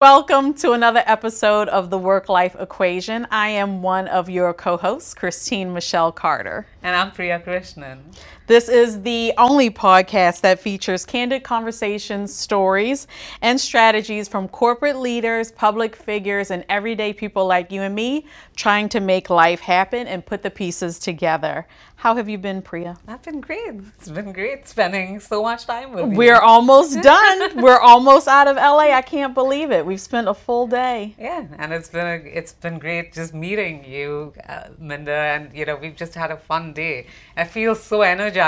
Welcome to another episode of the Work-Life Equation. I am one of your co-hosts, Christine Michelle Carter. And I'm Priya Krishnan. This is the only podcast that features candid conversations, stories, and strategies from corporate leaders, public figures, and everyday people like you and me trying to make life happen and put the pieces together. How have you been, Priya? I've been great. It's been great spending so much time with you. We're almost done. We're almost out of LA. I can't believe it. We've spent a full day. Yeah, and it's been great just meeting you, Minda, and we've just had a fun day. I feel so energizing.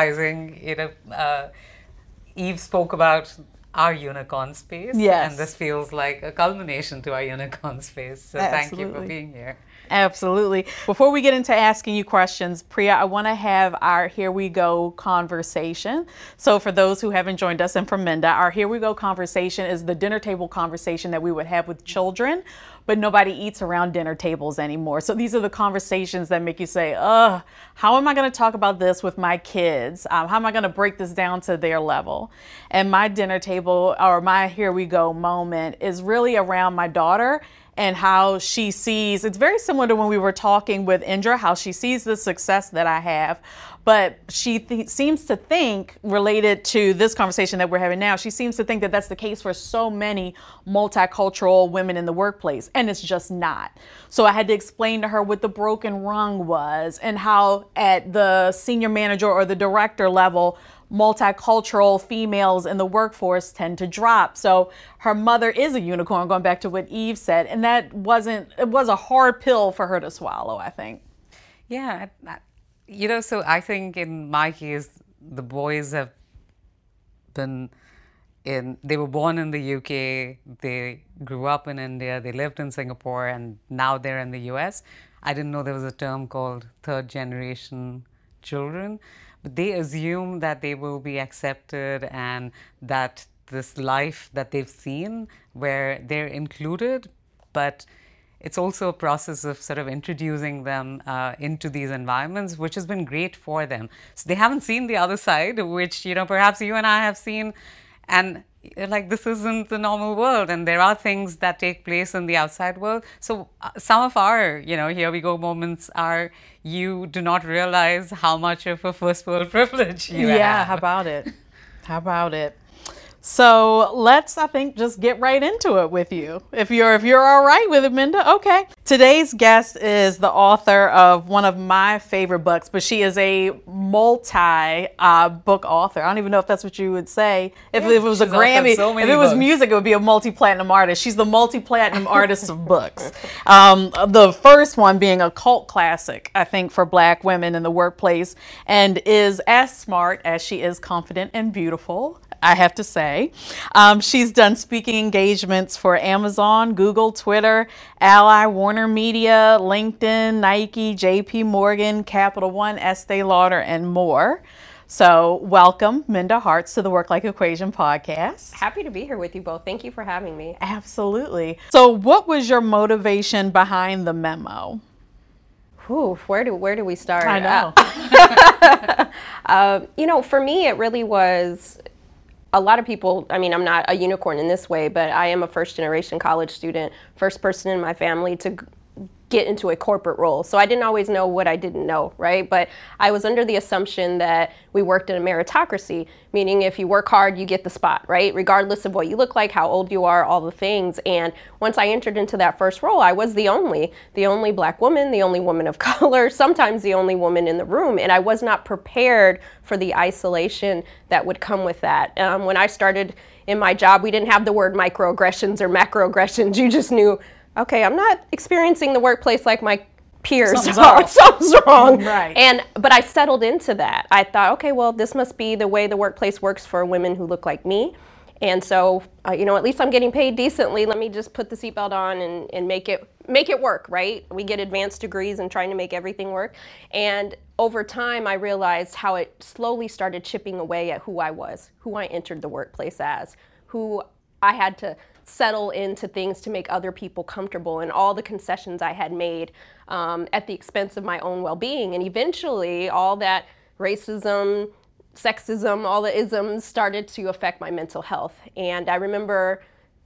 Eve spoke about our unicorn space, yes, and this feels like a culmination to our unicorn space. So absolutely. Thank you for being here. Absolutely. Before we get into asking you questions, Priya, I want to have our Here We Go conversation. So for those who haven't joined us, and for Minda, our Here We Go conversation is the dinner table conversation that we would have with children, but nobody eats around dinner tables anymore. So these are the conversations that make you say, how am I going to talk about this with my kids? How am I going to break this down to their level? And my dinner table, or my Here We Go moment, is really around my daughter and how she sees, it's very similar to when we were talking with Indra, how she sees the success that I have, but she seems to think, related to this conversation that we're having now, she seems to think that that's the case for so many multicultural women in the workplace, and it's just not. So I had to explain to her what the broken rung was and how at the senior manager or the director level, multicultural females in the workforce tend to drop. So her mother is a unicorn, going back to what Eve said, and it was a hard pill for her to swallow, I think. Yeah, so I think in my case, the boys have they were born in the UK, they grew up in India, they lived in Singapore, and now they're in the US. I didn't know there was a term called third generation children. But they assume that they will be accepted and that this life that they've seen where they're included, but it's also a process of sort of introducing them into these environments, which has been great for them. So they haven't seen the other side, which, perhaps you and I have seen, and like, this isn't the normal world, and there are things that take place in the outside world. So some of our, here we go moments are, you do not realize how much of a first world privilege you have. Yeah, how about it? So let's, I think, just get right into it with you. If you're all right with it, Minda, okay. Today's guest is the author of one of my favorite books, but she is a multi-book author. I don't even know if that's what you would say. If it was a Grammy, if it was music, it would be a multi-platinum artist. She's the multi-platinum artist of books. The first one being a cult classic, I think, for Black women in the workplace, and is as smart as she is confident and beautiful, I have to say. She's done speaking engagements for Amazon, Google, Twitter, Ally, Warner Media, LinkedIn, Nike, JP Morgan, Capital One, Estee Lauder, and more. So welcome, Minda Harts, to the Work-Life Equation podcast. Happy to be here with you both. Thank you for having me. Absolutely. So what was your motivation behind the memo? Where do we start? I know. For me, it really was. A lot of people, I'm not a unicorn in this way, but I am a first generation college student, first person in my family to get into a corporate role. So I didn't always know what I didn't know, right? But I was under the assumption that we worked in a meritocracy, meaning if you work hard, you get the spot, right? Regardless of what you look like, how old you are, all the things. And once I entered into that first role, I was the only Black woman, the only woman of color, sometimes the only woman in the room. And I was not prepared for the isolation that would come with that. When I started in my job, we didn't have the word microaggressions or macroaggressions. You just knew, okay, I'm not experiencing the workplace like my peers. Something's wrong. Right. But I settled into that. I thought, okay, well, this must be the way the workplace works for women who look like me. And so, at least I'm getting paid decently. Let me just put the seatbelt on and make it work, right? We get advanced degrees in trying to make everything work. And over time, I realized how it slowly started chipping away at who I was, who I entered the workplace as, who I had to settle into things to make other people comfortable, and all the concessions I had made at the expense of my own well-being. And eventually all that racism, sexism, all the isms started to affect my mental health. And I remember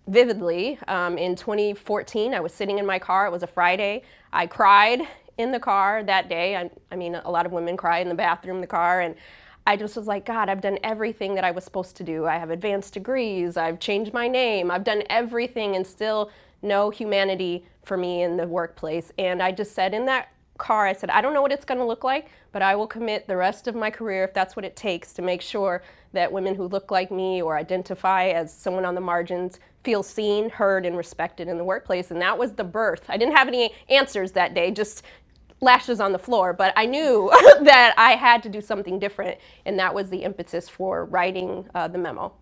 vividly. In 2014, I was sitting in my car. It was a Friday. I cried in the car that day. I mean, a lot of women cry in the bathroom, the car, and I just was like, God, I've done everything that I was supposed to do. I have advanced degrees. I've changed my name. I've done everything, and still no humanity for me in the workplace. And I just said in that car, I said, I don't know what it's going to look like, but I will commit the rest of my career, if that's what it takes, to make sure that women who look like me or identify as someone on the margins feel seen, heard, and respected in the workplace. And that was the birth. I didn't have any answers that day, just lashes on the floor, but I knew that I had to do something different, and that was the impetus for writing the memo.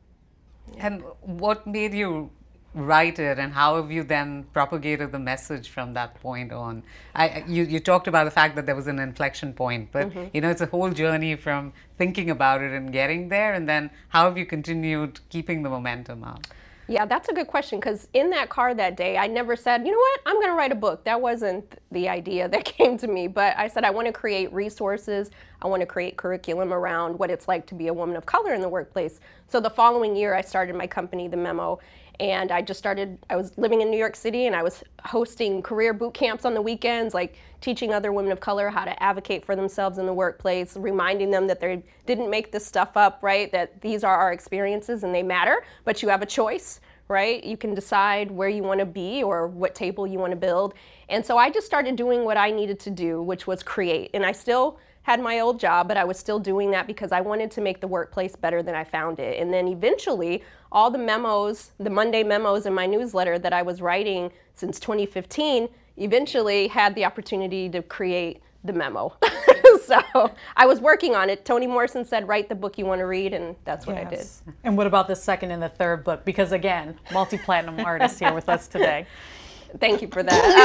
And what made you write it, and how have you then propagated the message from that point on? You talked about the fact that there was an inflection point, but it's a whole journey from thinking about it and getting there, and then how have you continued keeping the momentum up? Yeah, that's a good question, because in that car that day, I never said, you know what, I'm going to write a book. That wasn't the idea that came to me, but I said I want to create resources. I want to create curriculum around what it's like to be a woman of color in the workplace. So the following year, I started my company, The Memo, and I was living in New York City, and I was hosting career boot camps on the weekends, like teaching other women of color how to advocate for themselves in the workplace, reminding them that they didn't make this stuff up, right? That these are our experiences and they matter, but you have a choice, right? You can decide where you want to be or what table you want to build. And so I just started doing what I needed to do, which was create. And I still had my old job, but I was still doing that because I wanted to make the workplace better than I found it. And then eventually, all the memos, the Monday memos in my newsletter that I was writing since 2015, eventually had the opportunity to create the memo. So I was working on it. Toni Morrison said, write the book you want to read, and that's what I did. And what about the second and the third book? Because again, multi-platinum artist here with us today. Thank you for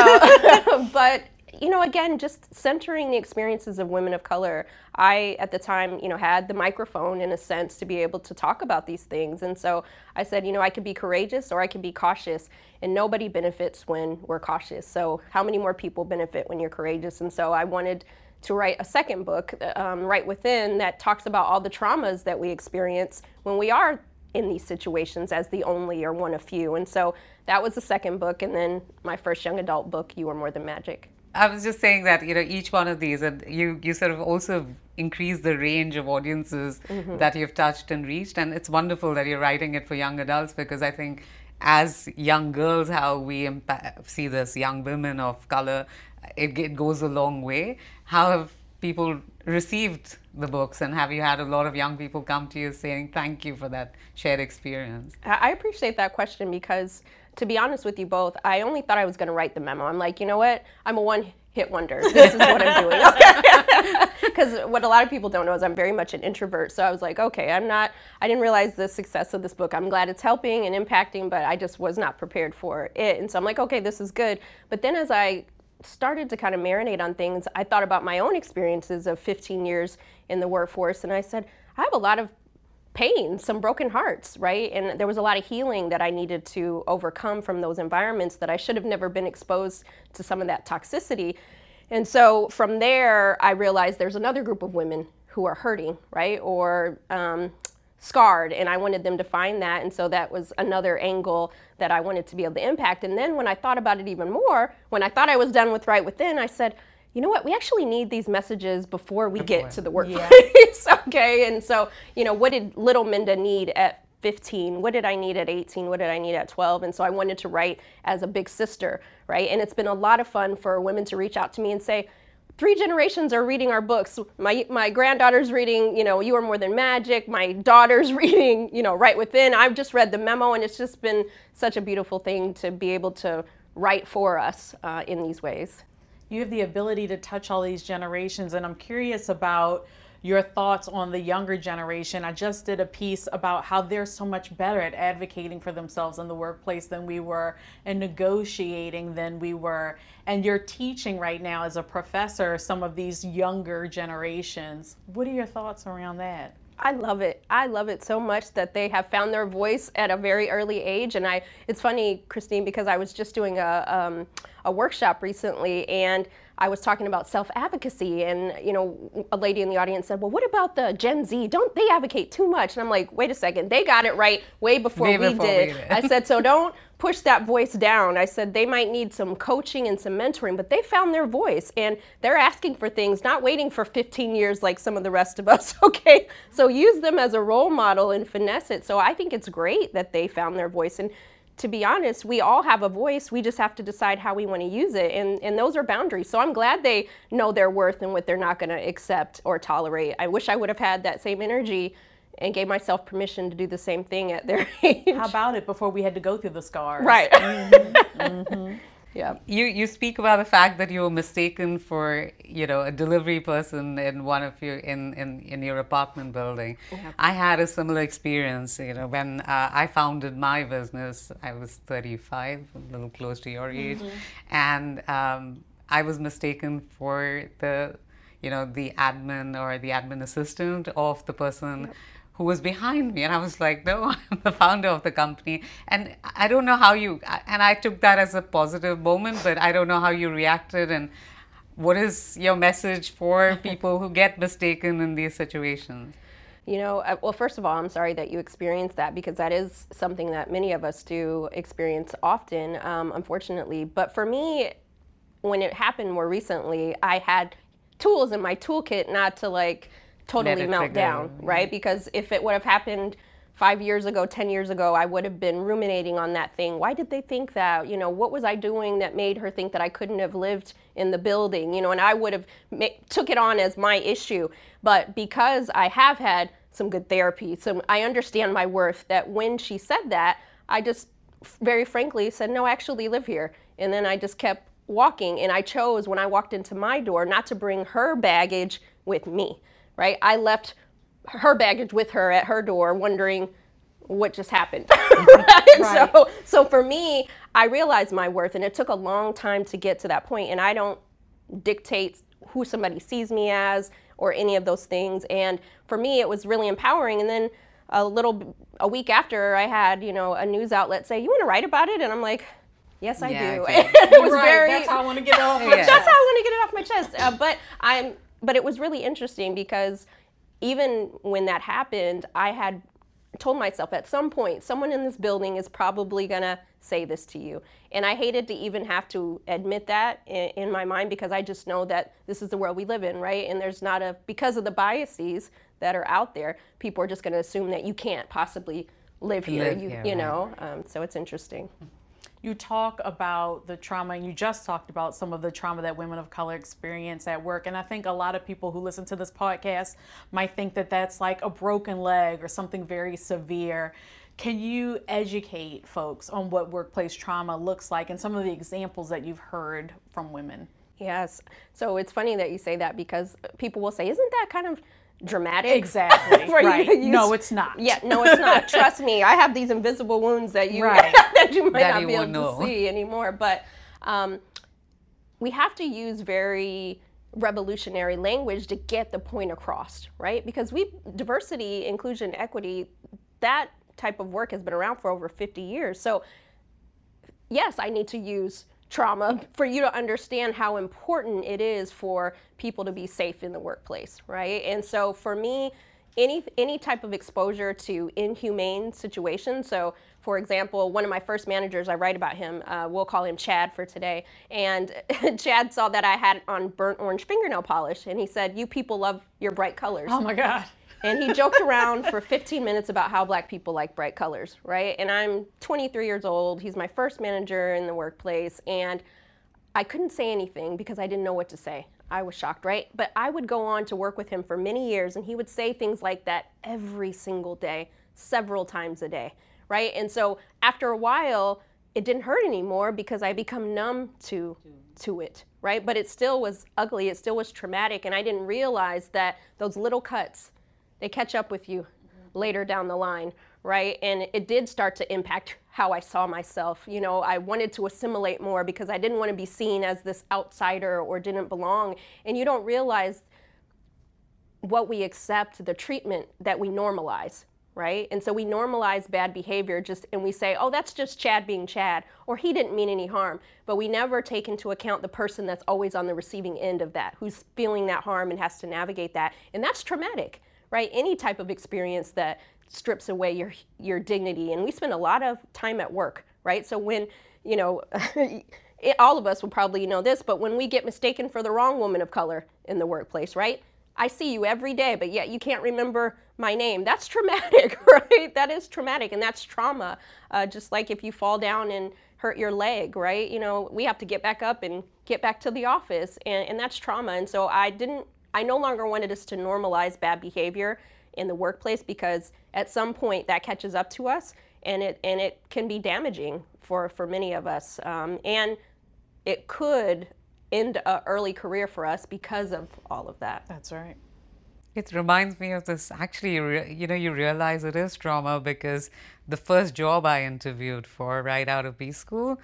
that. But again, just centering the experiences of women of color. I, at the time, had the microphone in a sense to be able to talk about these things. And so I said, I could be courageous or I could be cautious, and nobody benefits when we're cautious. So how many more people benefit when you're courageous? And so I wanted to write a second book, Right Within, that talks about all the traumas that we experience when we are in these situations as the only or one of few. And so that was the second book. And then my first young adult book, You Are More Than Magic. I was just saying that, each one of these, and you sort of also increase the range of audiences that you've touched and reached. And it's wonderful that you're writing it for young adults, because I think as young girls, how we see this, young women of color, it goes a long way. How have people received the books, and have you had a lot of young people come to you saying thank you for that shared experience? I appreciate that question, because to be honest with you both, I only thought I was going to write the memo. I'm like, you know what? I'm a one-hit wonder. This is what I'm doing. Because what a lot of people don't know is I'm very much an introvert. So I was like, okay, I didn't realize the success of this book. I'm glad it's helping and impacting, but I just was not prepared for it. And so I'm like, okay, this is good. But then as I started to kind of marinate on things, I thought about my own experiences of 15 years in the workforce, and I said, I have a lot of pain, some broken hearts, right? And there was a lot of healing that I needed to overcome from those environments, that I should have never been exposed to some of that toxicity. And so from there, I realized there's another group of women who are hurting, right? Or scarred, and I wanted them to find that. And so that was another angle that I wanted to be able to impact. And then when I thought about it even more, when I thought I was done with Right Within, I said, you know what, we actually need these messages before we get to the workplace. Okay, and so, what did little Minda need at 15? What did I need at 18? What did I need at 12? And so I wanted to write as a big sister, right? And it's been a lot of fun for women to reach out to me and say, 3 generations are reading our books. My granddaughter's reading, You Are More Than Magic. My daughter's reading, Right Within. I've just read the memo, and it's just been such a beautiful thing to be able to write for us in these ways. You have the ability to touch all these generations, and I'm curious about your thoughts on the younger generation. I just did a piece about how they're so much better at advocating for themselves in the workplace than we were, and negotiating than we were. And you're teaching right now as a professor some of these younger generations. What are your thoughts around that? I love it. I love it so much that they have found their voice at a very early age. And it's funny, Christine, because I was just doing a a workshop recently, and I was talking about self-advocacy, and a lady in the audience said, well, what about the Gen Z? Don't they advocate too much? And I'm like, wait a second, they got it right way before we did. I said, so don't push that voice down. I said they might need some coaching and some mentoring, but they found their voice and they're asking for things, not waiting for 15 years like some of the rest of us, okay? So use them as a role model and finesse it. So I think it's great that they found their voice. And to be honest, we all have a voice. We just have to decide how we want to use it. And those are boundaries. So I'm glad they know their worth and what they're not going to accept or tolerate. I wish I would have had that same energy and gave myself permission to do the same thing at their age. How about it before we had to go through the scars? Right. Mm-hmm. Mm-hmm. Yeah. You speak about the fact that you were mistaken for a delivery person in one of your in your apartment building. Yeah. I had a similar experience. When I founded my business, I was 35, a little close to your age, and I was mistaken for the admin or the admin assistant of the person who was behind me. And I was like, no, I'm the founder of the company. And I don't know how and I took that as a positive moment, but I don't know how you reacted. And what is your message for people who get mistaken in these situations? Well, first of all, I'm sorry that you experienced that, because that is something that many of us do experience often, unfortunately. But for me, when it happened more recently, I had tools in my toolkit not to totally melt down, right? Because if it would have happened 5 years ago, 10 years ago, I would have been ruminating on that thing. Why did they think that? What was I doing that made her think that I couldn't have lived in the building? And I would have took it on as my issue. But because I have had some good therapy, so I understand my worth, that when she said that, I just very frankly said, no, I actually live here. And then I just kept walking, and I chose when I walked into my door not to bring her baggage with me. Right? I left her baggage with her at her door, wondering what just happened. Right? So for me, I realized my worth, and it took a long time to get to that point. And I don't dictate who somebody sees me as or any of those things. And for me, it was really empowering. And then a week after, I had a news outlet say, "You want to write about it?" And I'm like, "Yes, I do." Okay. It was that's how I want to get it off my chest. That's how I want to get it off my chest. But it was really interesting, because even when that happened, I had told myself at some point, someone in this building is probably going to say this to you. And I hated to even have to admit that in my mind, because I just know that this is the world we live in, right? And there's because of the biases that are out there, people are just going to assume that you can't possibly live here, so it's interesting. You talk about the trauma, and you just talked about some of the trauma that women of color experience at work. And I think a lot of people who listen to this podcast might think that that's like a broken leg or something very severe. Can you educate folks on what workplace trauma looks like and some of the examples that you've heard from women? Yes. So it's funny that you say that, because people will say, isn't that kind of dramatic? Exactly. Right. No, it's not. Yeah, no, it's not. Trust me, I have these invisible wounds that you that you might not be able to see anymore. But we have to use very revolutionary language to get the point across, right? Because diversity, inclusion, equity, that type of work has been around for over 50 years. So yes, I need to use trauma for you to understand how important it is for people to be safe in the workplace, right? And so for me, any type of exposure to inhumane situations. So for example, one of my first managers, I write about him, we'll call him Chad for today. And Chad saw that I had on burnt orange fingernail polish, and he said, "You people love your bright colors." Oh my God. And he joked around for 15 minutes about how Black people like bright colors, right? And I'm 23 years old. He's my first manager in the workplace. And I couldn't say anything because I didn't know what to say. I was shocked, right? But I would go on to work with him for many years, and he would say things like that every single day, several times a day, right? And so after a while, it didn't hurt anymore because I become numb to it, right? But it still was ugly. It still was traumatic. And I didn't realize that those little cuts, they catch up with you later down the line, right? And it did start to impact how I saw myself. I wanted to assimilate more because I didn't want to be seen as this outsider or didn't belong. And you don't realize what we accept, the treatment that we normalize, right? And so we normalize bad behavior and we say, oh, that's just Chad being Chad, or he didn't mean any harm. But we never take into account the person that's always on the receiving end of that, who's feeling that harm and has to navigate that. And that's traumatic, right? Any type of experience that strips away your dignity. And we spend a lot of time at work, right? So when, all of us will probably know this, but when we get mistaken for the wrong woman of color in the workplace, right? I see you every day, but yet you can't remember my name. That's traumatic, right? That is traumatic, and that's trauma. Just like if you fall down and hurt your leg, right? We have to get back up and get back to the office, and that's trauma. And so I no longer wanted us to normalize bad behavior in the workplace, because at some point that catches up to us, and it can be damaging for many of us, and it could end an early career for us because of all of that. That's right. It reminds me of this. Actually, you realize it is trauma, because the first job I interviewed for right out of B school,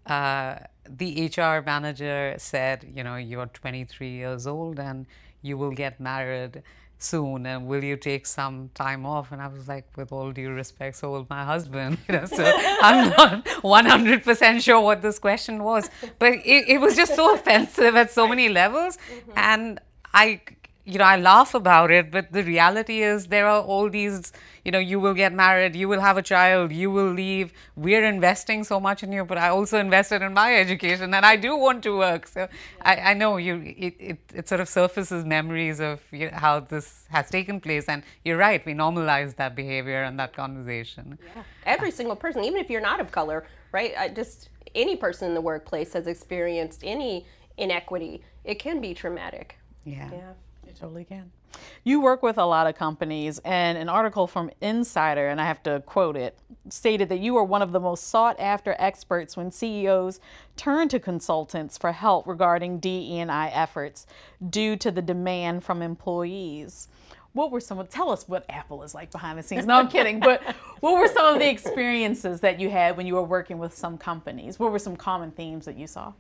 the HR manager said, you're 23 years old and you will get married soon, and will you take some time off? And I was like, with all due respect, so will my husband. So I'm not 100% sure what this question was, but it was just so offensive at so many levels. And I laugh about it, but the reality is there are all these, you will get married, you will have a child, you will leave. We're investing so much in you, but I also invested in my education, and I do want to work. So I know it sort of surfaces memories of how this has taken place. And you're right, we normalize that behavior and that conversation. Yeah. Every single person, even if you're not of color, right? Just any person in the workplace has experienced any inequity. It can be traumatic. Yeah. It totally can. You work with a lot of companies, and an article from Insider, and I have to quote it, stated that you are one of the most sought after experts when CEOs turn to consultants for help regarding DE&I efforts due to the demand from employees. Tell us what Apple is like behind the scenes. No, I'm kidding. But what were some of the experiences that you had when you were working with some companies? What were some common themes that you saw?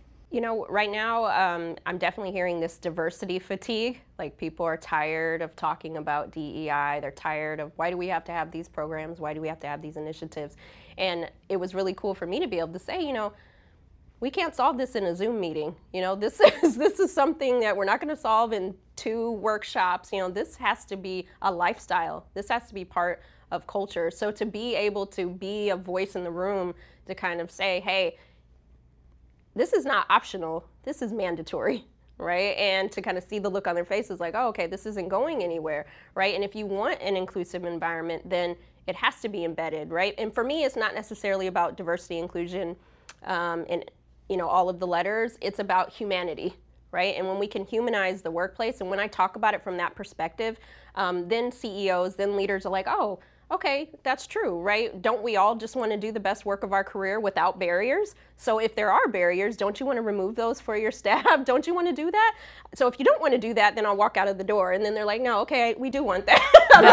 Right now, I'm definitely hearing this diversity fatigue. Like, people are tired of talking about DEI. They're tired of, why do we have to have these programs? Why do we have to have these initiatives? And it was really cool for me to be able to say, we can't solve this in a Zoom meeting. This is something that we're not going to solve in 2 workshops. This has to be a lifestyle. This has to be part of culture. So to be able to be a voice in the room to kind of say, hey, this is not optional, this is mandatory, right? And to kind of see the look on their faces like, oh, okay, this isn't going anywhere, right? And if you want an inclusive environment, then it has to be embedded, right? And for me, it's not necessarily about diversity, inclusion, and all of the letters. It's about humanity, right? And when we can humanize the workplace, and when I talk about it from that perspective, then CEOs, then leaders are like, oh, okay, that's true, right? Don't we all just want to do the best work of our career without barriers? So if there are barriers, don't you want to remove those for your staff? Don't you want to do that? So if you don't want to do that, then I'll walk out of the door. And then they're like, no, okay, we do want that.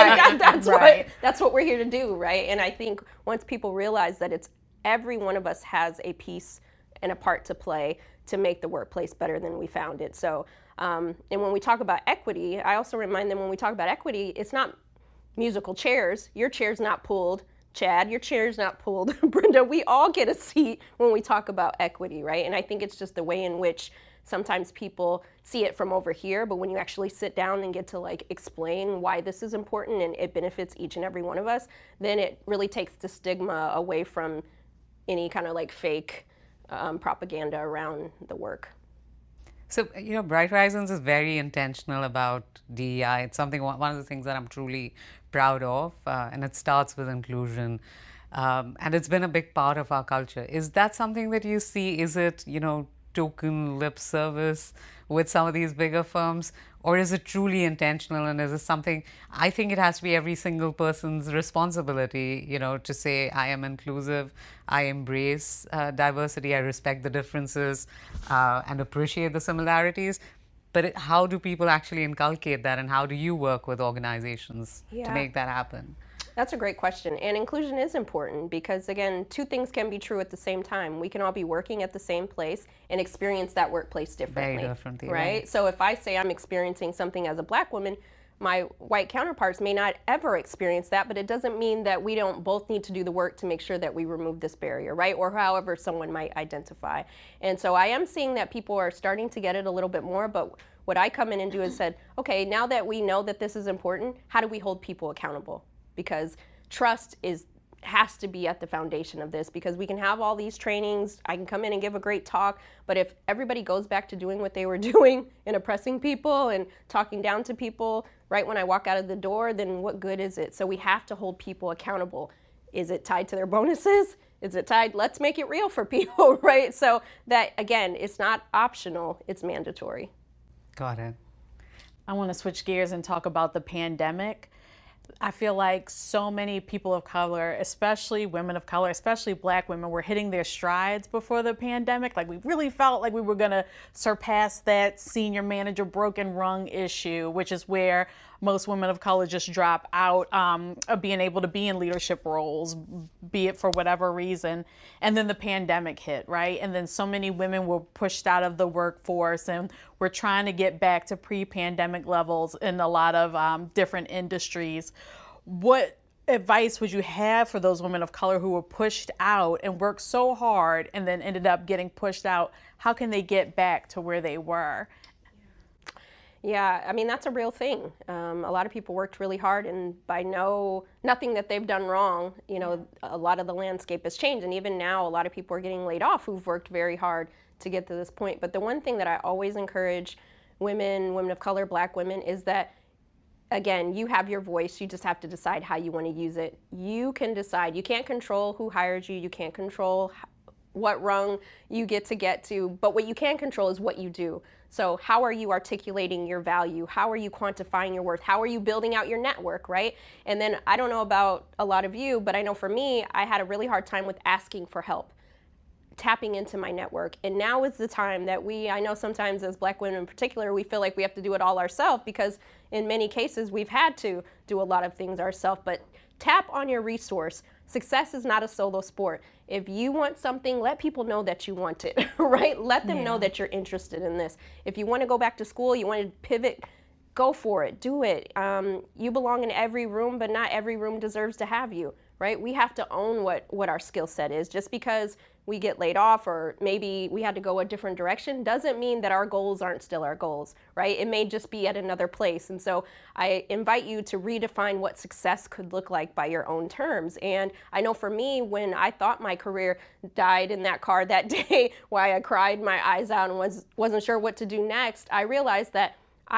Like, that's what we're here to do, right? And I think once people realize that every one of us has a piece and a part to play to make the workplace better than we found it. So, and when we talk about equity, I also remind them when we talk about equity, it's not musical chairs. Your chair's not pulled. Chad, your chair's not pulled. Brenda, we all get a seat when we talk about equity, right? And I think it's just the way in which sometimes people see it from over here, but when you actually sit down and get to explain why this is important and it benefits each and every one of us, then it really takes the stigma away from any kind of fake propaganda around the work. So, Bright Horizons is very intentional about DEI. It's one of the things that I'm truly proud of, and it starts with inclusion. And it's been a big part of our culture. Is that something that you see? Is it, token lip service with some of these bigger firms? Or is it truly intentional, and is it something, I think it has to be every single person's responsibility, to say, I am inclusive, I embrace diversity, I respect the differences, and appreciate the similarities. But how do people actually inculcate that, and how do you work with organizations to make that happen? That's a great question. And inclusion is important because, again, 2 things can be true at the same time. We can all be working at the same place and experience that workplace differently. Very differently. Right? So if I say I'm experiencing something as a Black woman, my white counterparts may not ever experience that, but it doesn't mean that we don't both need to do the work to make sure that we remove this barrier, right? Or however someone might identify. And so I am seeing that people are starting to get it a little bit more, but what I come in and do is said, okay, now that we know that this is important, how do we hold people accountable? Because trust has to be at the foundation of this, because we can have all these trainings, I can come in and give a great talk, but if everybody goes back to doing what they were doing and oppressing people and talking down to people right when I walk out of the door, then what good is it? So we have to hold people accountable. Is it tied to their bonuses? Is it tied? Let's make it real for people, right? So that, again, it's not optional, it's mandatory. Got it. I want to switch gears and talk about the pandemic. I feel like so many people of color, especially women of color, especially Black women, were hitting their strides before the pandemic. Like, we really felt like we were going to surpass that senior manager broken rung issue, which is where most women of color just drop out of being able to be in leadership roles, be it for whatever reason. And then the pandemic hit, right? And then so many women were pushed out of the workforce, and we're trying to get back to pre-pandemic levels in a lot of different industries. What advice would you have for those women of color who were pushed out and worked so hard and then ended up getting pushed out? How can they get back to where they were? Yeah, I mean, that's a real thing. A lot of people worked really hard, and by nothing that they've done wrong, you know, a lot of the landscape has changed. And even now, a lot of people are getting laid off who've worked very hard to get to this point. But the one thing that I always encourage women of color, Black women, is that, again, you have your voice. You just have to decide how you want to use it. You can decide. You can't control who hires you. You can't control what rung you get to, but what you can control is what you do. So how are you articulating your value? How are you quantifying your worth? How are you building out your network, right? And then I don't know about a lot of you, but I know for me, I had a really hard time with asking for help, tapping into my network. And now is the time that I know sometimes as Black women in particular, we feel like we have to do it all ourselves, because in many cases we've had to do a lot of things ourselves, but tap on your resource. Success is not a solo sport. If you want something, let people know that you want it, right? Let them know that you're interested in this. If you want to go back to school, you want to pivot, go for it, do it. You belong in every room, but not every room deserves to have you, right? We have to own what our skill set is. Just because we get laid off or maybe we had to go a different direction doesn't mean that our goals aren't still our goals, right? It may just be at another place. And so I invite you to redefine what success could look like by your own terms. And I know for me, when I thought my career died in that car that day, why I cried my eyes out and wasn't sure what to do next, I realized that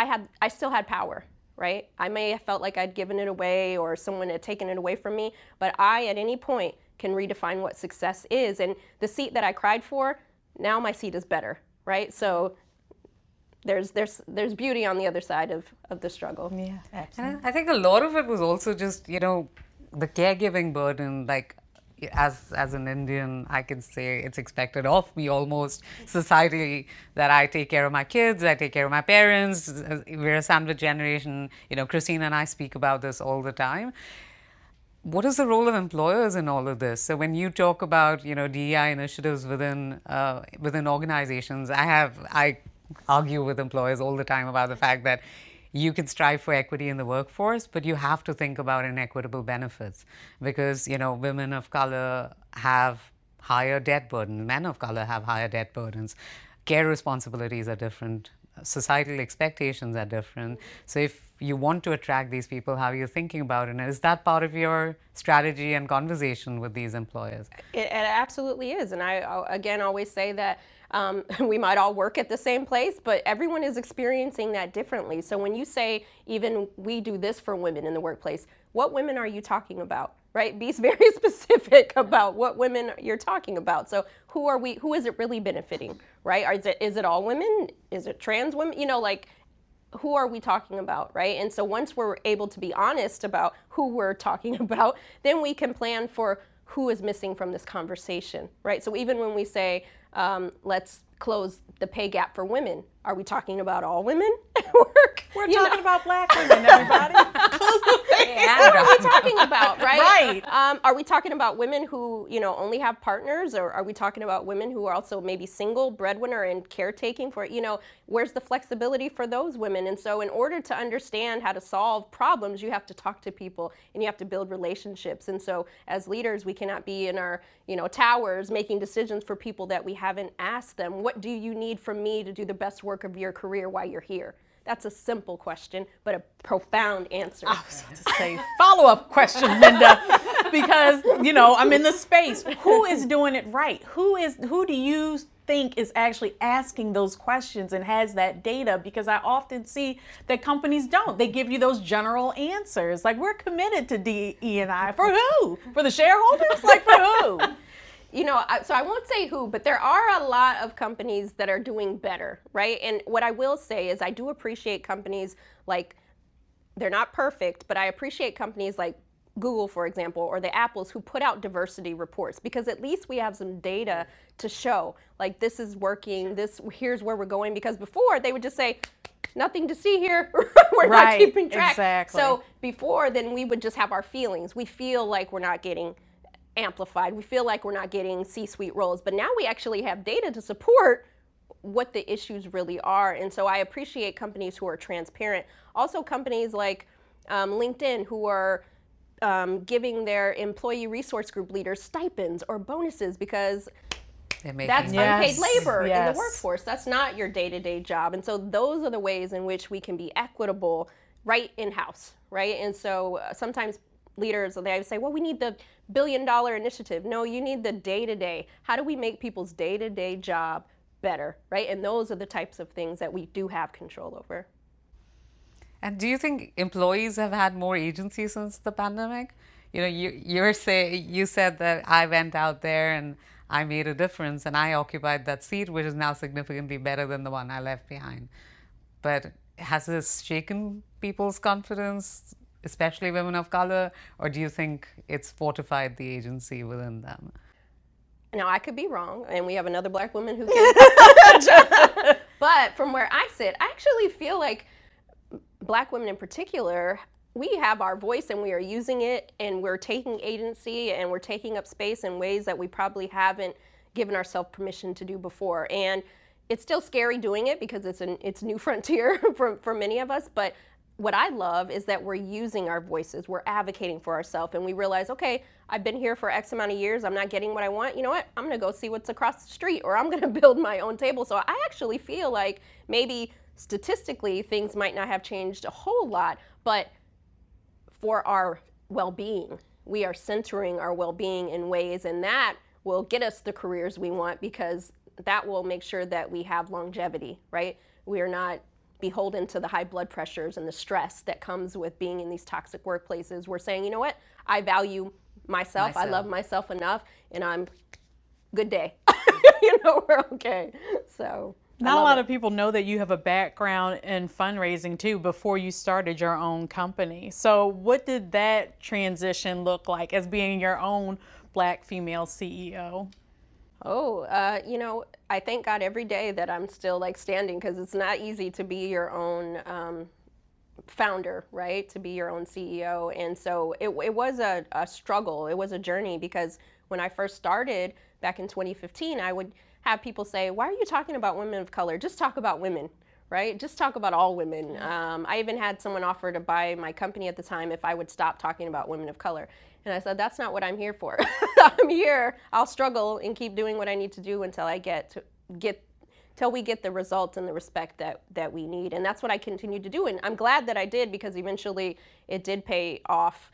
I still had power. Right? I may have felt like I'd given it away or someone had taken it away from me, but I, at any point, can redefine what success is. And the seat that I cried for, now my seat is better, right? So there's beauty on the other side of the struggle. Yeah, absolutely. And I think a lot of it was also just, you know, the caregiving burden. Like, as an Indian, I can say it's expected of me almost societally that I take care of my kids, I take care of my parents. We're a sandwich generation. You know, Christine and I speak about this all the time. What is the role of employers in all of this? So when you talk about, you know, DEI initiatives within organizations, I argue with employers all the time about the fact that you can strive for equity in the workforce, but you have to think about inequitable benefits, because, you know, women of color have higher debt burdens, men of color have higher debt burdens, care responsibilities are different, societal expectations are different. So if you want to attract these people, how are you thinking about it? And is that part of your strategy and conversation with these employers? It absolutely is. And I, again, always say that we might all work at the same place, but everyone is experiencing that differently. So when you say, even we do this for women in the workplace, what women are you talking about, right? Be very specific about what women you're talking about. So who is it really benefiting, right? Is it all women? Is it trans women? You know, like, who are we talking about, right? And so once we're able to be honest about who we're talking about, then we can plan for who is missing from this conversation, right? So even when we say, let's close the pay gap for women, are we talking about all women at work? We're talking about Black women, everybody. What are we talking about, right? Right. Are we talking about women who, only have partners, or are we talking about women who are also maybe single, breadwinner, and caretaking for, where's the flexibility for those women? And so in order to understand how to solve problems, you have to talk to people and you have to build relationships. And so as leaders, we cannot be in our, towers making decisions for people that we haven't asked them. What do you need from me to do the best work of your career while you're here? That's a simple question, but a profound answer. I was about to say follow-up question, Linda, because I'm in the space. Who is doing it right? Who do you think is actually asking those questions and has that data? Because I often see that companies don't. They give you those general answers, like we're committed to DE&I. For who? For the shareholders? Like for who? So I won't say who, but there are a lot of companies that are doing better, right? And what I will say is I do appreciate companies like, they're not perfect, but I appreciate companies like Google, for example, or the Apples who put out diversity reports, because at least we have some data to show, like this is working, here's where we're going, because before they would just say, nothing to see here, we're not keeping track. Exactly. So before, then we would just have our feelings. We feel like we're not getting amplified. We feel like we're not getting C-suite roles, but now we actually have data to support what the issues really are. And so I appreciate companies who are transparent. Also companies like LinkedIn who are giving their employee resource group leaders stipends or bonuses, because that's unpaid labor in the workforce. That's not your day-to-day job. And so those are the ways in which we can be equitable right in-house, right? And so sometimes leaders, they say, well, we need the billion-dollar initiative. No, you need the day-to-day. How do we make people's day-to-day job better, right? And those are the types of things that we do have control over. And do you think employees have had more agency since the pandemic? You said that I went out there and I made a difference and I occupied that seat, which is now significantly better than the one I left behind. But has this shaken people's confidence, especially women of color, or do you think it's fortified the agency within them? Now, I could be wrong, and we have another Black woman who can. But from where I sit, I actually feel like Black women in particular, we have our voice and we are using it, and we're taking agency and we're taking up space in ways that we probably haven't given ourselves permission to do before. And it's still scary doing it because it's new frontier for many of us, but what I love is that we're using our voices, we're advocating for ourselves, and we realize, okay, I've been here for X amount of years, I'm not getting what I want, you know what, I'm gonna go see what's across the street, or I'm gonna build my own table. So I actually feel like maybe statistically things might not have changed a whole lot, but for our well-being, we are centering our well-being in ways, and that will get us the careers we want, because that will make sure that we have longevity, right? We are not beholden to the high blood pressures and the stress that comes with being in these toxic workplaces. We're saying, you know what, I value myself. I love myself enough, and I'm good day. We're okay. So not a lot of people know that you have a background in fundraising too before you started your own company. So what did that transition look like as being your own Black female CEO? I thank God every day that I'm still standing, because it's not easy to be your own founder, right? To be your own CEO. And so it was a struggle. It was a journey, because when I first started back in 2015, I would have people say, why are you talking about women of color? Just talk about women, right? Just talk about all women. I even had someone offer to buy my company at the time if I would stop talking about women of color. And I said, that's not what I'm here for. I'm here, I'll struggle and keep doing what I need to do until till we get the results and the respect that we need. And that's what I continue to do. And I'm glad that I did, because eventually it did pay off.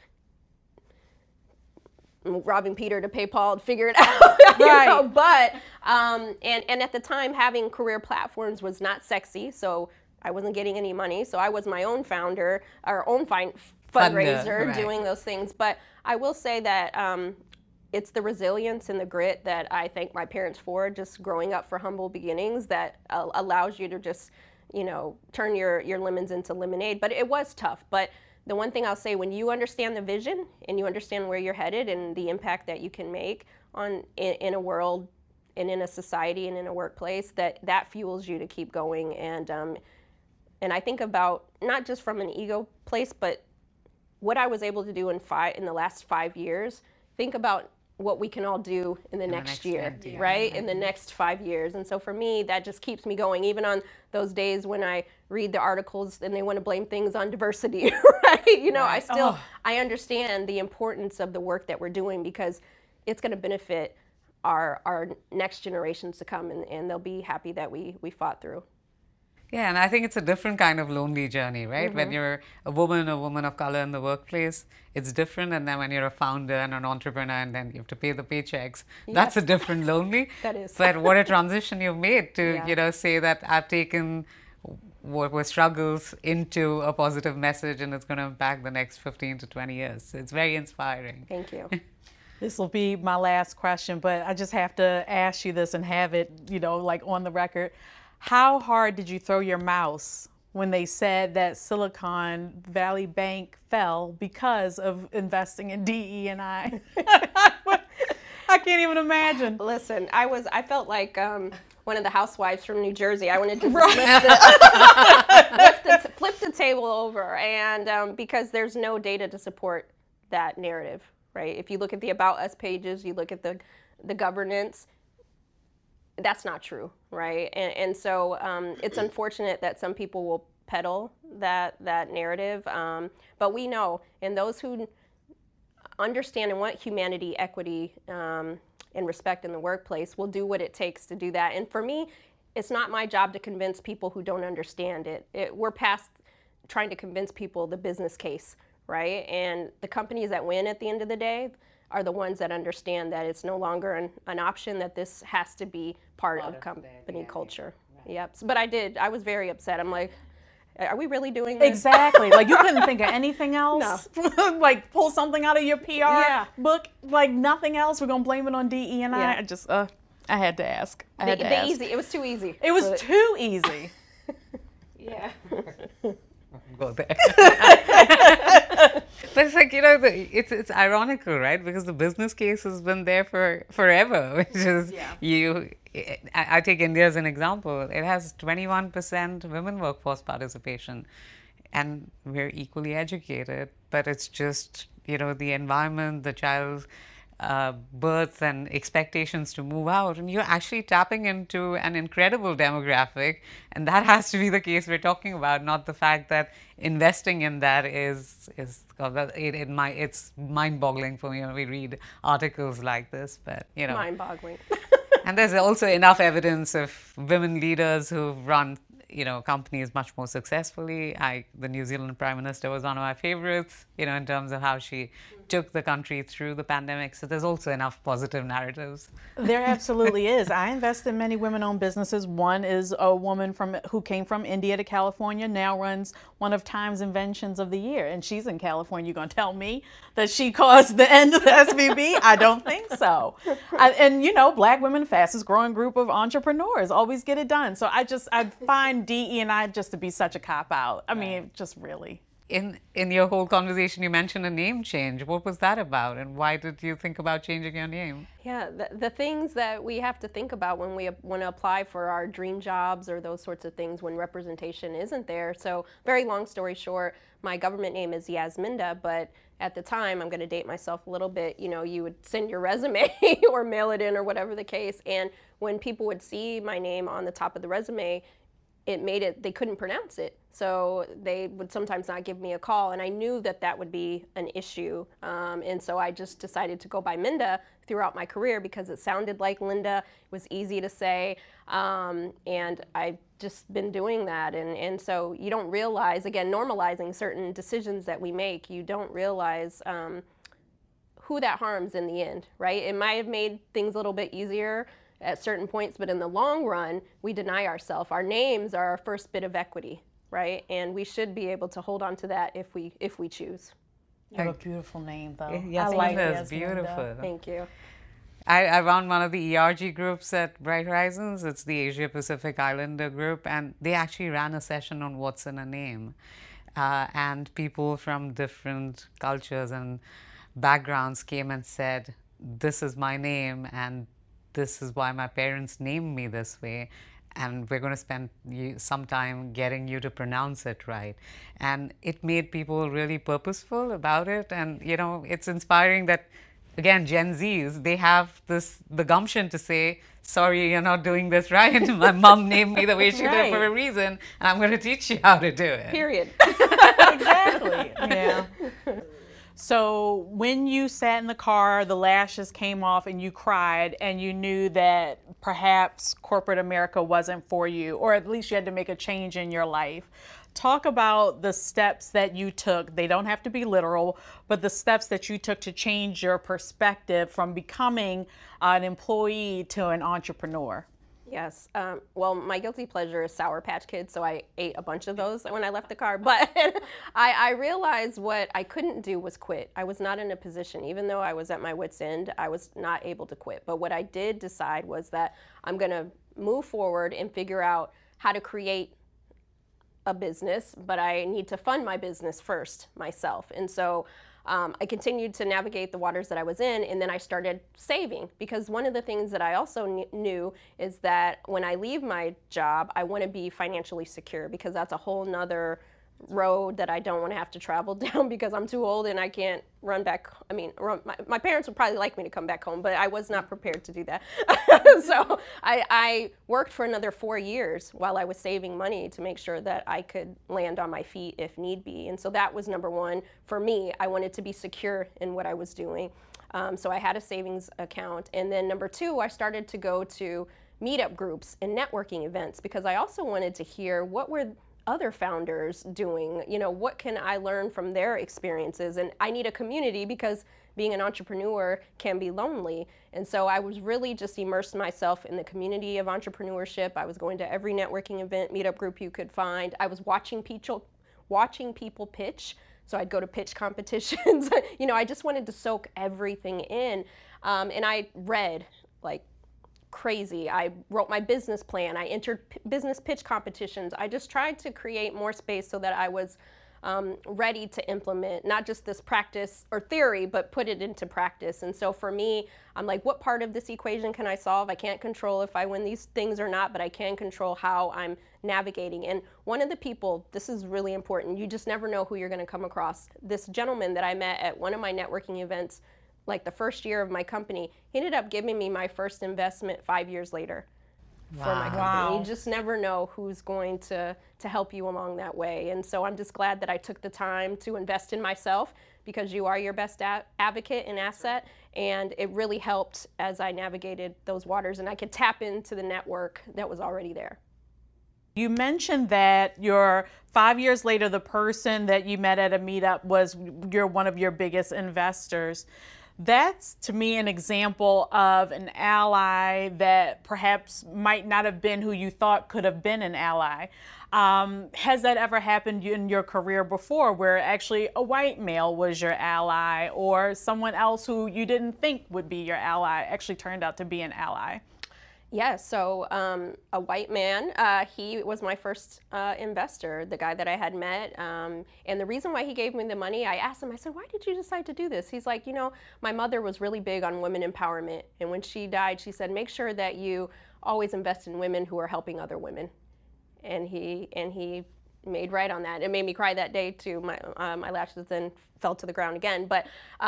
Robbing Peter to pay Paul to figure it out. Right. But, and at the time, having career platforms was not sexy. So I wasn't getting any money. So I was my own founder, our own fundraiser, right, doing those things. But I will say that it's the resilience and the grit that I thank my parents for, just growing up for humble beginnings, that allows you to just, turn your lemons into lemonade. But it was tough. But the one thing I'll say, when you understand the vision and you understand where you're headed and the impact that you can make in a world and in a society and in a workplace, that fuels you to keep going. And I think about, not just from an ego place, but what I was able to do in the last 5 years, think about what we can all do in the next year, right? In the next 5 years. And so for me, that just keeps me going, even on those days when I read the articles and they want to blame things on diversity, right? You know, I understand the importance of the work that we're doing, because it's going to benefit our next generations to come, and they'll be happy that we fought through. Yeah, and I think it's a different kind of lonely journey, right? When you're a woman of color in the workplace, it's different. And then when you're a founder and an entrepreneur and then you have to pay the paychecks, that's a different lonely. That is. But what a transition you've made to, Yeah. you know, say that I've taken what were struggles into a positive message and it's going to impact the next 15 to 20 years. It's very inspiring. Thank you. This will be my last question, but I just have to ask you this and have it, you know, like on the record. How hard did you throw your mouse when they said that Silicon Valley Bank fell because of investing in DE&I? I can't even imagine. Listen, I felt like one of the housewives from New Jersey. I wanted to flip the table over, and because there's no data to support that narrative, right? If you look at the About Us pages, you look at the governance, that's not true, right? And so it's unfortunate that some people will peddle that narrative, but we know, and those who understand and want humanity, equity, and respect in the workplace will do what it takes to do that. And for me, it's not my job to convince people who don't understand it. We're past trying to convince people the business case, right? And the companies that win at the end of the day are the ones that understand that it's no longer an option, that this has to be part of company culture. Right. Yep. But I was very upset. I'm like, are we really doing this? Exactly. Like, you couldn't think of anything else? No. Like, pull something out of your PR book? Like, nothing else? We're going to blame it on DE&I? Yeah. I just, I had to ask. I had to ask. Easy. It was too easy. It was too easy. Yeah. Go there. But it's like, you know, it's ironical, right? Because the business case has been there for forever, which is I take India as an example. It has 21% women workforce participation, and we're equally educated, but it's just, you know, the environment, the child birth and expectations to move out, and you're actually tapping into an incredible demographic, and that has to be the case we're talking about, not the fact that investing in that it's mind-boggling for me when we read articles like this, but you know, mind-boggling. And there's also enough evidence of women leaders who've run, you know, companies much more successfully. The New Zealand Prime Minister was one of my favorites, you know, in terms of how she took the country through the pandemic. So there's also enough positive narratives. There absolutely is. I invest in many women-owned businesses. One is a woman who came from India to California, now runs one of Time's Inventions of the Year, and she's in California. You're going to tell me that she caused the end of the SVB? I don't think so. And you know, Black women, fastest growing group of entrepreneurs, always get it done. So I find DE&I just to be such a cop-out. I mean, just really. In your whole conversation, you mentioned a name change. What was that about, and why did you think about changing your name? Yeah, the things that we have to think about when we want to apply for our dream jobs or those sorts of things when representation isn't there. So, very long story short, my government name is Yasminda, but at the time, I'm going to date myself a little bit, you know, you would send your resume or mail it in or whatever the case, and when people would see my name on the top of the resume, they couldn't pronounce it. So they would sometimes not give me a call, and I knew that would be an issue. And so I just decided to go by Minda throughout my career because it sounded like Linda, it was easy to say, and I've just been doing that. And so you don't realize, again, normalizing certain decisions that we make, you don't realize who that harms in the end, right? It might have made things a little bit easier at certain points, but in the long run, we deny ourselves. Our names are our first bit of equity, right? And we should be able to hold on to that if we choose. You have a beautiful name, though. Yes, I like it it. is beautiful. Thank you. I run one of the ERG groups at Bright Horizons. It's the Asia Pacific Islander group, and they actually ran a session on what's in a name. And people from different cultures and backgrounds came and said, this is my name, and this is why my parents named me this way. and we're going to spend some time getting you to pronounce it right. And it made people really purposeful about it. And, it's inspiring that, again, Gen Zs, they have the gumption to say, sorry, you're not doing this right. My mom named me the way she did for a reason, and I'm going to teach you how to do it. Period. Exactly. Yeah. So when you sat in the car, the lashes came off and you cried and you knew that perhaps corporate America wasn't for you, or at least you had to make a change in your life. Talk about the steps that you took. They don't have to be literal, but the steps that you took to change your perspective from becoming an employee to an entrepreneur. Yes. Well, my guilty pleasure is Sour Patch Kids, so I ate a bunch of those when I left the car. But I realized what I couldn't do was quit. I was not in a position, even though I was at my wit's end, I was not able to quit. But what I did decide was that I'm going to move forward and figure out how to create a business, but I need to fund my business first myself. And so I continued to navigate the waters that I was in, and then I started saving, because one of the things that I also knew is that when I leave my job, I want to be financially secure, because that's a whole nother road that I don't want to have to travel down, because I'm too old and I can't run back. I mean, my parents would probably like me to come back home, but I was not prepared to do that. So I worked for another 4 years while I was saving money to make sure that I could land on my feet if need be. And so that was number one for me. I wanted to be secure in what I was doing. So I had a savings account. And then number two, I started to go to meetup groups and networking events, because I also wanted to hear what were other founders doing, what can I learn from their experiences? And I need a community, because being an entrepreneur can be lonely. And so I was really just immersed myself in the community of entrepreneurship. I was going to every networking event, meetup group you could find. I was watching people pitch. So I'd go to pitch competitions. I just wanted to soak everything in. And I read like crazy. I wrote my business plan. I entered business pitch competitions. I just tried to create more space so that I was ready to implement not just this practice or theory, but put it into practice. And so for me, I'm like, what part of this equation can I solve? I can't control if I win these things or not, but I can control how I'm navigating. And one of the people, this is really important, you just never know who you're going to come across. This gentleman that I met at one of my networking events, like the first year of my company, he ended up giving me my first investment 5 years later for my company. Wow. You just never know who's going to help you along that way. And so I'm just glad that I took the time to invest in myself, because you are your best advocate and asset. And it really helped as I navigated those waters, and I could tap into the network that was already there. You mentioned that 5 years later, the person that you met at a meetup was one of your biggest investors. That's, to me, an example of an ally that perhaps might not have been who you thought could have been an ally. Has that ever happened in your career before, where actually a white male was your ally, or someone else who you didn't think would be your ally actually turned out to be an ally? Yeah, so a white man, he was my first investor, the guy that I had met. And the reason why he gave me the money, I asked him, I said, why did you decide to do this? He's like, my mother was really big on women empowerment. And when she died, she said, make sure that you always invest in women who are helping other women. And he made right on that. It made me cry that day too. My lashes then fell to the ground again. But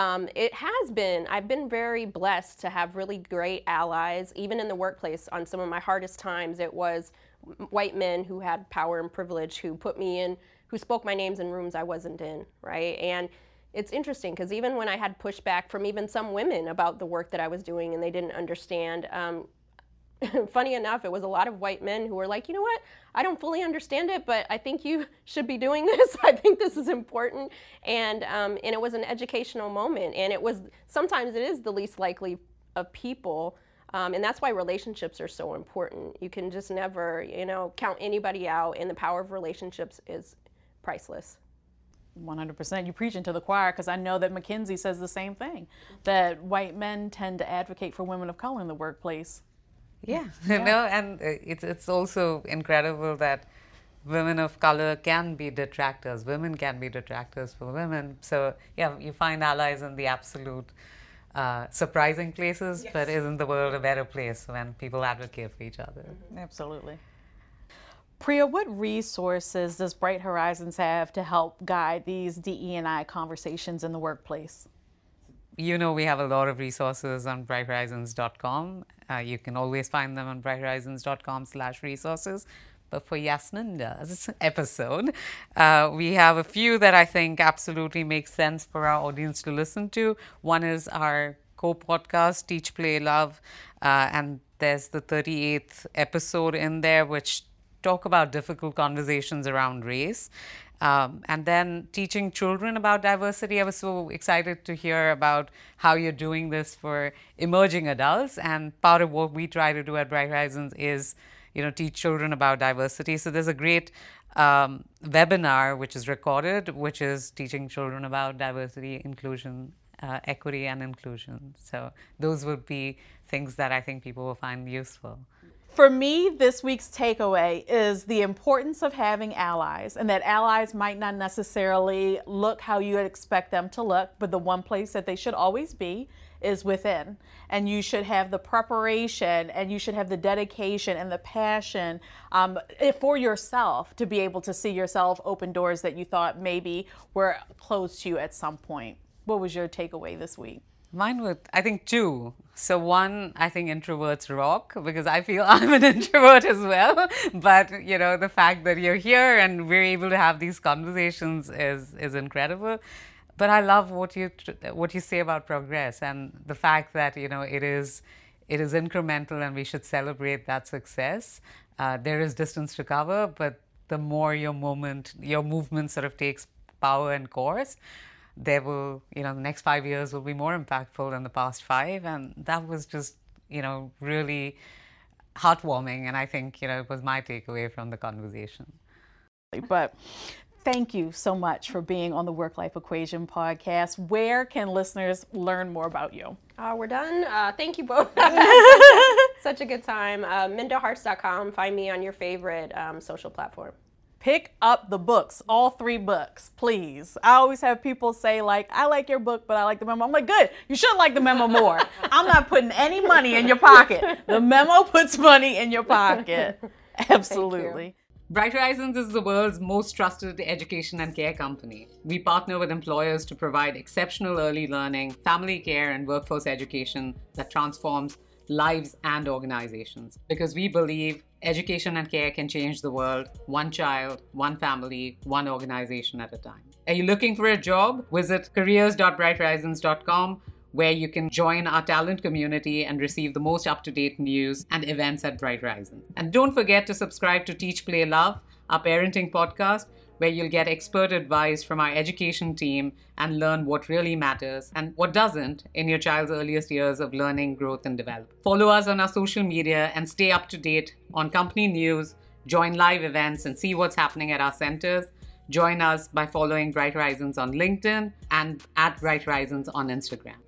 I've been very blessed to have really great allies, even in the workplace. On some of my hardest times, it was white men who had power and privilege, who put me in, who spoke my names in rooms I wasn't in, right? And it's interesting, because even when I had pushback from even some women about the work that I was doing and they didn't understand, funny enough, it was a lot of white men who were like, you know what, I don't fully understand it, but I think you should be doing this. I think this is important. And it was an educational moment. And sometimes it is the least likely of people. And that's why relationships are so important. You can just never, count anybody out. And the power of relationships is priceless. 100%. You're preaching to the choir, because I know that McKinsey says the same thing, that white men tend to advocate for women of color in the workplace. Yeah, and it's also incredible that women of color can be detractors. Women can be detractors for women. So yeah, you find allies in the absolute surprising places, yes. But isn't the world a better place when people advocate for each other? Absolutely. Priya, what resources does Bright Horizons have to help guide these DE&I conversations in the workplace? You know, we have a lot of resources on brighthorizons.com. You can always find them on brighthorizons.com/resources. But for Yasminda's episode, we have a few that I think absolutely make sense for our audience to listen to. One is our co-podcast, Teach, Play, Love. And there's the 38th episode in there, which talk about difficult conversations around race. And then teaching children about diversity. I was so excited to hear about how you're doing this for emerging adults. And part of what we try to do at Bright Horizons is, teach children about diversity. So there's a great webinar which is recorded, which is teaching children about diversity, inclusion, equity, and inclusion. So those would be things that I think people will find useful. For me, this week's takeaway is the importance of having allies, and that allies might not necessarily look how you would expect them to look, but the one place that they should always be is within. And you should have the preparation, and you should have the dedication and the passion for yourself to be able to see yourself open doors that you thought maybe were closed to you at some point. What was your takeaway this week? Mine would, I think, two. So one, I think introverts rock, because I feel I'm an introvert as well. But, the fact that you're here and we're able to have these conversations is incredible. But I love what you say about progress, and the fact that, it is incremental and we should celebrate that success. There is distance to cover, but the more your movement sort of takes power and course, there will, the next 5 years will be more impactful than the past 5. And that was just, really heartwarming. And I think, it was my takeaway from the conversation. But thank you so much for being on the Work Life Equation podcast. Where can listeners learn more about you? We're done. Thank you both. Such a good time. MindaHearts.com. Find me on your favorite social platform. Pick up the books, all 3 books, please. I always have people say, I like your book, but I like the memo. I'm like, good, you should like the memo more. I'm not putting any money in your pocket. The memo puts money in your pocket. Absolutely. Bright Horizons is the world's most trusted education and care company. We partner with employers to provide exceptional early learning, family care, and workforce education that transforms lives and organizations. Because we believe education and care can change the world, one child, one family, one organization at a time. Are you looking for a job? Visit careers.brighthorizons.com, where you can join our talent community and receive the most up-to-date news and events at Bright Horizons. And don't forget to subscribe to Teach, Play, Love, our parenting podcast, where you'll get expert advice from our education team and learn what really matters and what doesn't in your child's earliest years of learning, growth, and development. Follow us on our social media and stay up to date on company news, join live events, and see what's happening at our centers. Join us by following Bright Horizons on LinkedIn and at Bright Horizons on Instagram.